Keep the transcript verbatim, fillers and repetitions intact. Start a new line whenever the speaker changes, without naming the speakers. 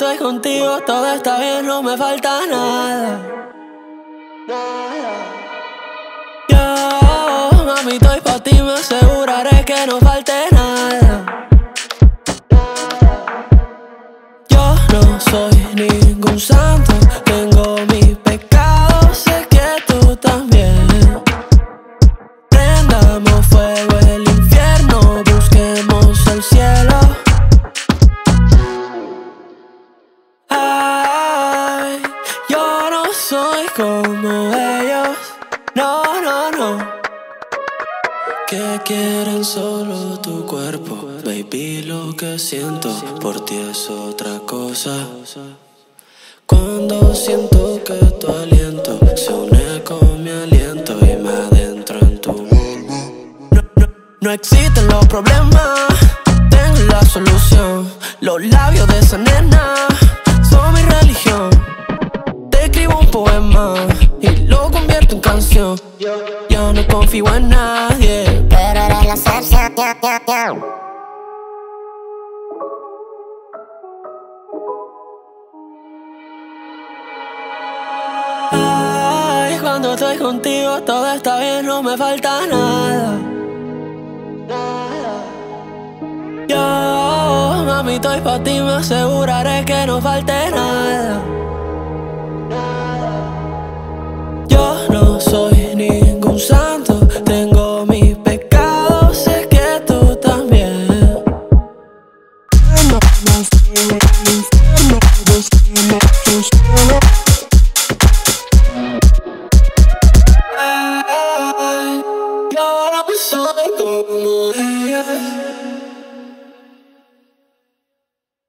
estoy contigo todo está bien, no me falta nada. Yo, mami, estoy pa' ti, me aseguraré que no falte nada. Yo no soy ningún santo, tengo mis pecados, sé que tú también. Prendamos fuego el infierno, busquemos el cielo. Ay, yo no soy como ellos, no, no, no. Que quieren solo tu cuerpo, baby, lo que siento por ti es otra cosa. Cuando siento que tu aliento se une con mi aliento y me adentro en tu alma. No, no, no existen los problemas, tengo la solución. Los labios de esa nena son mi religión. Te escribo un poema y lo convierto en canción. Yo, yo no confío en nadie,
pero eres la excepción.
Ay, cuando estoy contigo todo está bien, no me falta nada. Yo, mami, estoy pa' ti, me aseguraré que no falte nada. Yo no soy ningún santo, tengo mis pecados, sé que tú también. Ay, yo no soy como ella.